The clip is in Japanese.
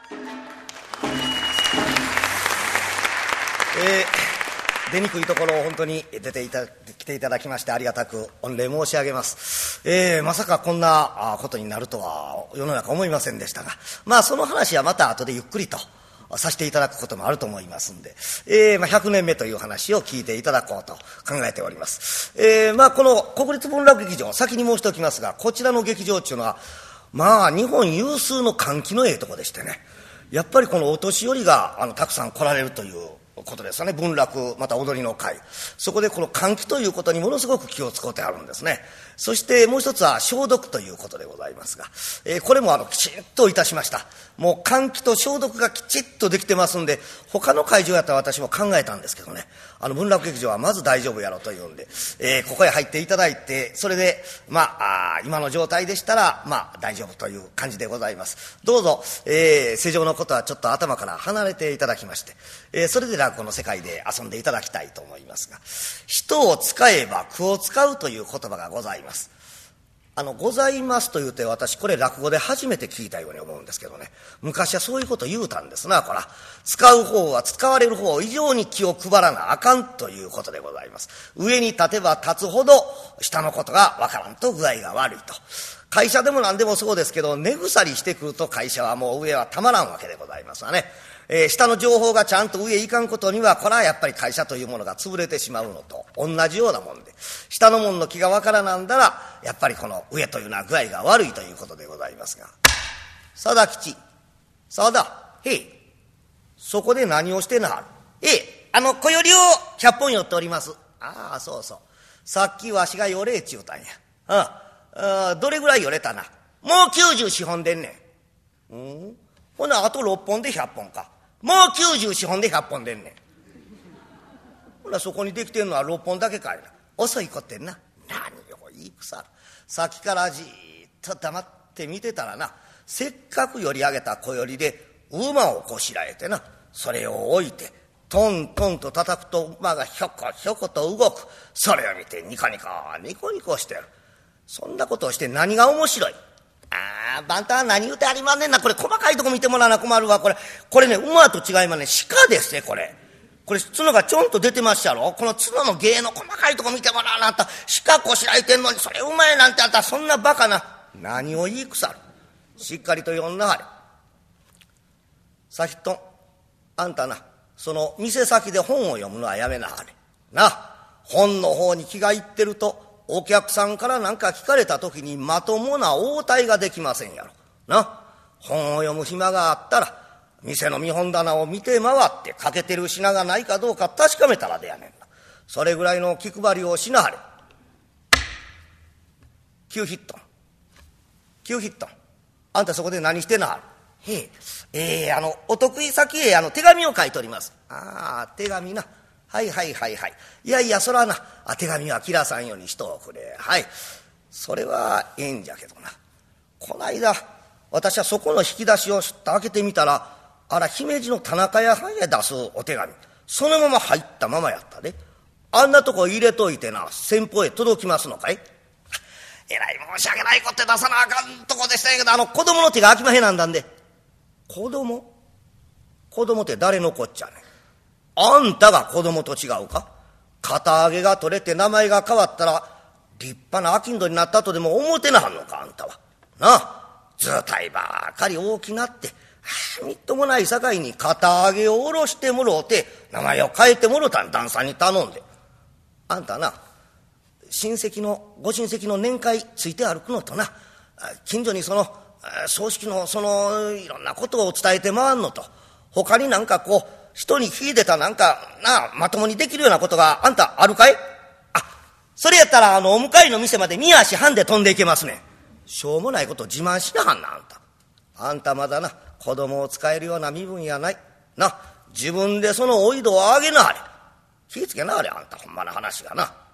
出にくいところを本当に来ていただきましてありがたく御礼申し上げます。まさかこんなことになるとは世の中思いませんでしたが、まあその話はまた後でゆっくりとさせていただくこともあると思いますんで、100年目という話を聞いていただこうと考えております。この国立文楽劇場、先に申しておきますが、こちらの劇場っていうのは日本有数の歓喜のとこでしてね、やっぱりこのお年寄りがたくさん来られるということですよね。文楽また踊りの会、そこでこの換気ということにものすごく気を使ってあるんですね。そしてもう一つは消毒ということでございますが、これもきちんといたしました。もう換気と消毒がきちっとできてますんで、他の会場やったら私も考えたんですけどね、文楽劇場はまず大丈夫やろというんで、ここへ入っていただいて、それで今の状態でしたら大丈夫という感じでございます。どうぞ、世情のことはちょっと頭から離れていただきまして、それで落語の世界で遊んでいただきたいと思いますが、人を使えば句を使うという言葉がございます。ございますと言うて、私これ落語で初めて聞いたように思うんですけどね、昔はそういうこと言うたんですな。こら使う方は使われる方以上に気を配らなあかんということでございます。上に立てば立つほど下のことがわからんと具合が悪いと。会社でも何でもそうですけど、根腐りしてくると会社はもう上はたまらんわけでございますわね。下の情報がちゃんと上へ行かんことには、これはやっぱり会社というものが潰れてしまうのと同じようなもんで、下の者の気がわからなんだらやっぱりこの上というのは具合が悪いということでございますが、貞吉、沢田、へい、そこで何をしてなはる？小よりを100本寄っております。ああ、そうそう、さっきわしが寄れちゅうたんや。どれぐらい寄れたな？もう94本でんねん。ほなあと6本で100本か。もう94本で100本でんねん。ほなそこにできてんのは6本だけかいな。遅いこってんな。何を言いくさる。さっきからじーっと黙って見てたらな、せっかく寄り上げた小寄りで馬をこしらえてな、それを置いてトントンと叩くと馬がひょこひょこと動く。それを見てニコニコニコニコしてる。そんなことをして何が面白い？バンタは何言うてありまんねんな。これ細かいとこ見てもらわな困るわ。これね、馬と違いまね、鹿ですね。これ角がちょんと出てまっしゃろ。この角の芸の細かいとこ見てもらわなあんた、鹿こしらえてんのにそれ馬やなんて、あんたそんなバカな。何を言いくさる。しっかりと読んなはれ。さひとあんたな、その店先で本を読むのはやめなはれな。本の方に気がいってると、お客さんから何か聞かれた時にまともな応対ができませんやろな。本を読む暇があったら店の見本棚を見て回って欠けてる品がないかどうか確かめたらでやねんな。それぐらいの気配りをしなはれ。9ヒットン9ヒットン、あんたそこで何してなはる？お得意先へ手紙を書いております。手紙な。はい。いやそらな、手紙は切らさんようにしとおくれ。はい、それはええんじゃけどな、こないだ私はそこの引き出しをしゅっと開けてみたら、姫路の田中屋さんへ出すお手紙、そのまま入ったままやったで。あんなとこ入れといてな、先方へ届きますのかい？えらい申し訳ないことで出さなあかんとこでしたんやけど、子供の手が開きまへんなんだんで。子供って誰のこっちゃねん。あんたが子供と違うか？肩上げが取れて名前が変わったら立派な商人になったとでも思うてなはんのか、あんたはなあ。図体ばかり大きなってみっともないさかいに肩上げを下ろしてもろうて名前を変えてもろたん、旦さんに頼んで。あんたな、ご親戚の年会ついて歩くのとな、近所にその葬式のいろんなことを伝えて回んのと、他になんか人に秀でたなんかまともにできるようなことがあんたあるかい？それやったらお向かいの店まで見足半で飛んでいけますねん。しょうもないこと自慢しなはんな。あんたまだな、子供を使えるような身分やないな。自分でそのおいどをあげなはれ。気ぃつけなはれ、あんたほんまな話がな。